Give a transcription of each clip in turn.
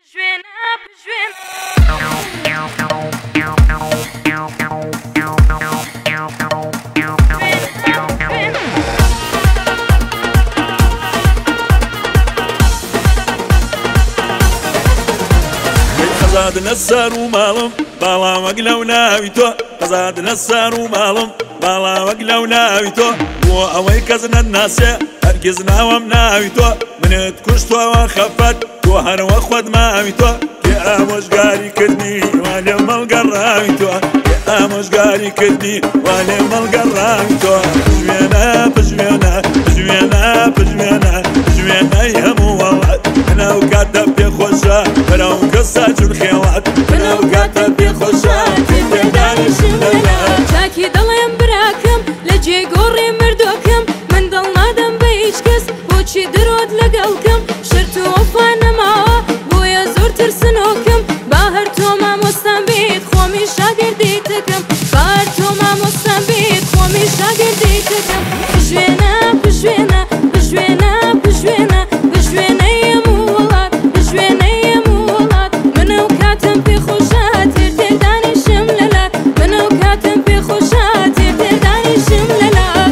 قزادنا السار ومالم بالا وقلا وناويتو قزادنا السار ومالم بالا وقلا وناويتو بو اوي كزنا الناس هركزنا ومناويتو من تكشتو وخفت وهر وخود ماويتو يا مشقاري كردني والي مالقراويتو يا مشقاري كردني والي مالقراويتو بجوينا بجوينا بجوينا بجوينا بجوينا يهمو والله انا وكاتب بخوشا انا وقصة الخيوات انا وكاتب بخوشا تداري شمنا شاكي ضلين براكم لجي قوري مردوكم من ضل نادم بيشكس بوشي درود لقلكم شرتو وفانا معه بويا زور ترسنوكم باهرتو ما مستنبيت خومي شاقر ديتكم باهرتو ما مستنبيت خومي شاقر ديتكم بجوينا بجوينا بجوينا بجوينا بجوينا يمو ولاد بجوينا يمو ولاد منو كاتم في خوشات ترداني شمللات منو كاتم في خوشات ترداني شمللات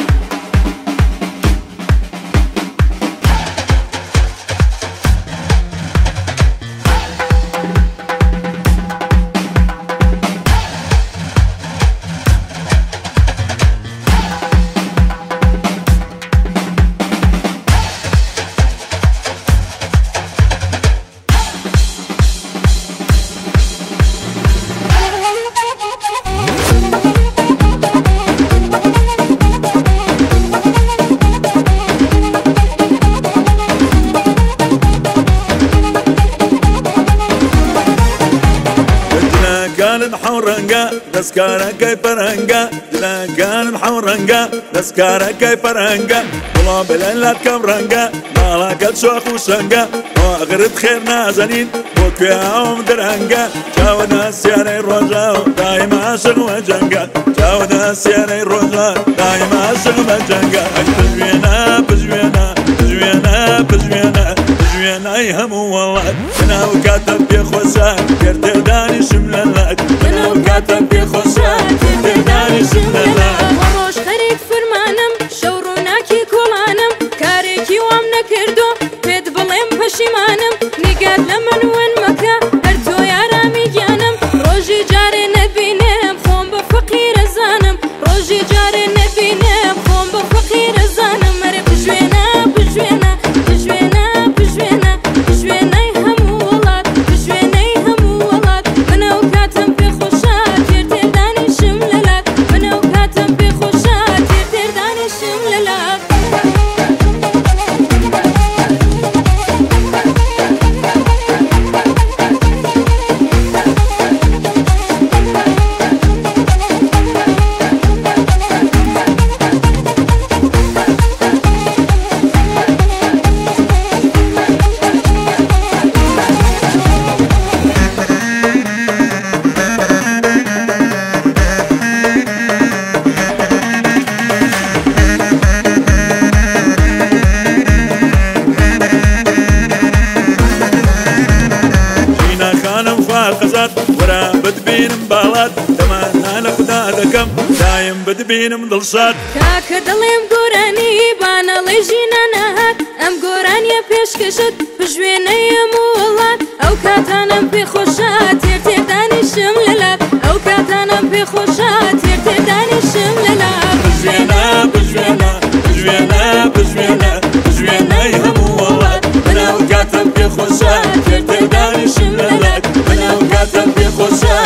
كان محورنجا دسكارا كاي فرنجا لا كان محورنجا دسكارا كاي فرنجا والله بليلات كمرنجا مالا قد شوخ وشنجا واغرد خير نازنين وكياهم درنجا جاونا سياري الرجاو دايما عاشق وجنجا جاونا سياري الرجاو دايما عاشق وجنجا بجوينا بجوينا بجوينا بجوينا بجوينا يهمو والله انا وكاتب بخوسان كرداني شمللات انا وكاتب بخوسان كرداني شمللات وروش خريد فرمانم شوروناكي كولانم كاريكي وام نكردو بيد بلين بشيمانم نقاد لمن وين مكا هرتو يا رامي جانم روجي جاري نبينم خوم بفقير زانم روجي جاري نبينم خوم بفقير زانم مري بجوينا بجوينا بجوينا بجوينا بجوينا يهمو ولاد بجوينا يهمو ولاد منو كاتم بخوشات ترداني شمللات منو كاتم بخوشات ترداني شمللات ورا بدبين مبالات تمانا لخدادكم دايم بدبين مضلصات كاك دليم قراني بانا ليجينا نهات ام قرانيا بيشكشت بجوينا يمو ولاد او كاتانا بخوشات ترداني شمللات او كاتانا بخوشات ترداني شمللات بجوينا بجوينا بجوينا بجوينا بجوينا يهمو والله انا وكاتب بخوشات ترداني شمللات انا وكاتب بخوشات